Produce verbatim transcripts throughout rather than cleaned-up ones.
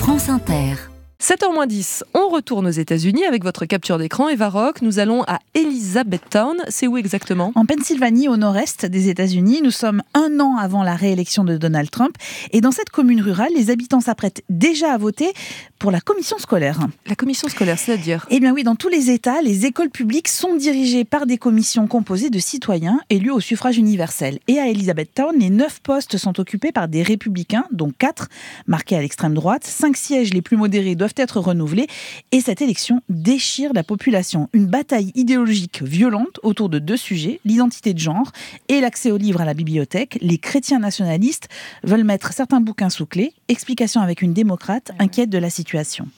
France Inter. sept heures moins dix, on retourne aux États-Unis avec votre capture d'écran. Eva Rock, nous allons à Elizabethtown. C'est où exactement ? En Pennsylvanie, au nord-est des États-Unis. Nous sommes un an avant la réélection de Donald Trump. Et dans cette commune rurale, les habitants s'apprêtent déjà à voter pour la commission scolaire. La commission scolaire, c'est-à-dire ? Eh bien oui, dans tous les États, les écoles publiques sont dirigées par des commissions composées de citoyens élus au suffrage universel. Et à Elizabethtown, les neuf postes sont occupés par des républicains, dont quatre marqués à l'extrême droite. Cinq sièges les plus modérés doivent être renouvelés. Et cette élection déchire la population. Une bataille idéologique violente autour de deux sujets, l'identité de genre et l'accès aux livres à la bibliothèque. Les chrétiens nationalistes veulent mettre certains bouquins sous clé. Explication avec une démocrate inquiète de la situation.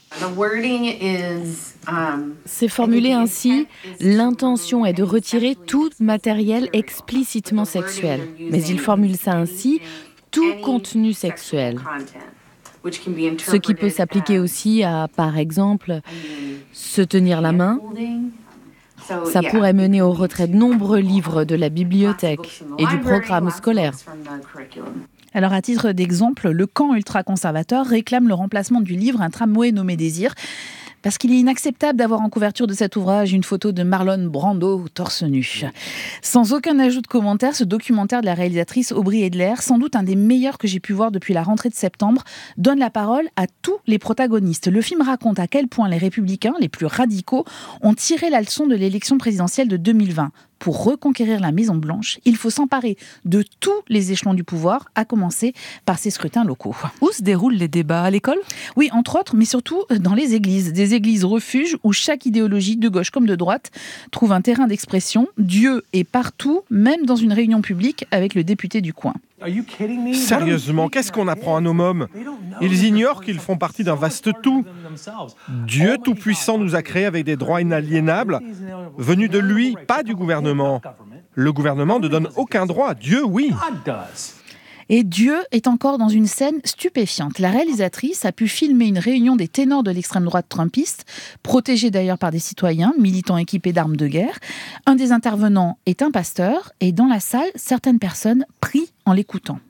C'est formulé ainsi, l'intention est de retirer tout matériel explicitement sexuel. Mais il formule ça ainsi, tout contenu sexuel. Ce qui peut s'appliquer aussi à, par exemple, se tenir la main. Ça pourrait mener au retrait de nombreux livres de la bibliothèque et du programme scolaire. Alors, à titre d'exemple, le camp ultra-conservateur réclame le remplacement du livre Un tramway nommé Désir, parce qu'il est inacceptable d'avoir en couverture de cet ouvrage une photo de Marlon Brando torse nu. Sans aucun ajout de commentaire, ce documentaire de la réalisatrice Aubrey Edler, sans doute un des meilleurs que j'ai pu voir depuis la rentrée de septembre, donne la parole à tous les protagonistes. Le film raconte à quel point les républicains, les plus radicaux, ont tiré la leçon de l'élection présidentielle de deux mille vingt. Pour reconquérir la Maison-Blanche, il faut s'emparer de tous les échelons du pouvoir, à commencer par ces scrutins locaux. Où se déroulent les débats ? À l'école ? Oui, entre autres, mais surtout dans les églises. Des églises refuges où chaque idéologie, de gauche comme de droite, trouve un terrain d'expression. Dieu est partout, même dans une réunion publique avec le député du coin. Sérieusement, qu'est-ce qu'on apprend à nos mômes ? Ils ignorent qu'ils font partie d'un vaste tout. Dieu Tout-Puissant nous a créés avec des droits inaliénables, venus de lui, pas du gouvernement. Le gouvernement ne donne aucun droit. Dieu, oui. Et Dieu est encore dans une scène stupéfiante. La réalisatrice a pu filmer une réunion des ténors de l'extrême droite trumpiste, protégés d'ailleurs par des citoyens, militants équipés d'armes de guerre. Un des intervenants est un pasteur, et dans la salle, certaines personnes prient en l'écoutant.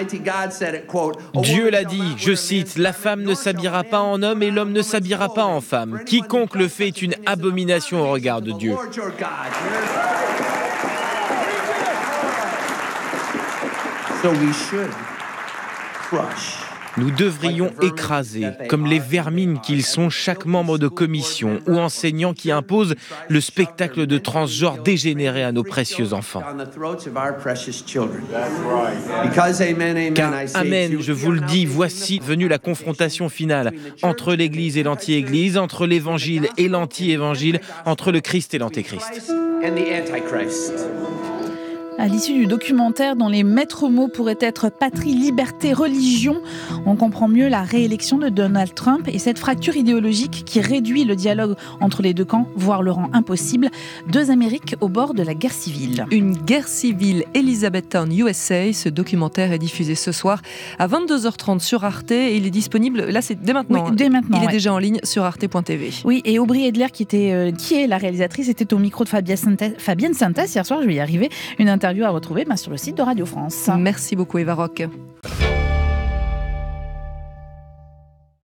Dieu l'a dit, je cite, « La femme ne s'habillera pas en homme et l'homme ne s'habillera pas en femme. Quiconque le fait est une abomination au regard de Dieu. » Nous devrions écraser, comme les vermines qu'ils sont, chaque membre de commission ou enseignant qui impose le spectacle de transgenre dégénéré à nos précieux enfants. Car, amen, je vous le dis, voici venue la confrontation finale entre l'Église et l'anti-Église, entre l'Évangile et l'anti-Évangile, entre le Christ et l'Antéchrist. À l'issue du documentaire dont les maîtres mots pourraient être patrie, liberté, religion, on comprend mieux la réélection de Donald Trump et cette fracture idéologique qui réduit le dialogue entre les deux camps, voire le rend impossible. Deux Amériques au bord de la guerre civile. Une guerre civile, Elizabethtown, U S A. Ce documentaire est diffusé ce soir à vingt-deux heures trente sur Arte et il est disponible, là c'est dès maintenant. Oui, dès maintenant. Il ouais. est déjà en ligne sur arte point t v. Oui, et Aubrey Edler, qui, était, euh, qui est la réalisatrice, était au micro de Fabienne Santes, Fabienne Santes hier soir, je vais y arriver. Une interview à retrouver ben, sur le site de Radio France. Merci beaucoup Eva Rock.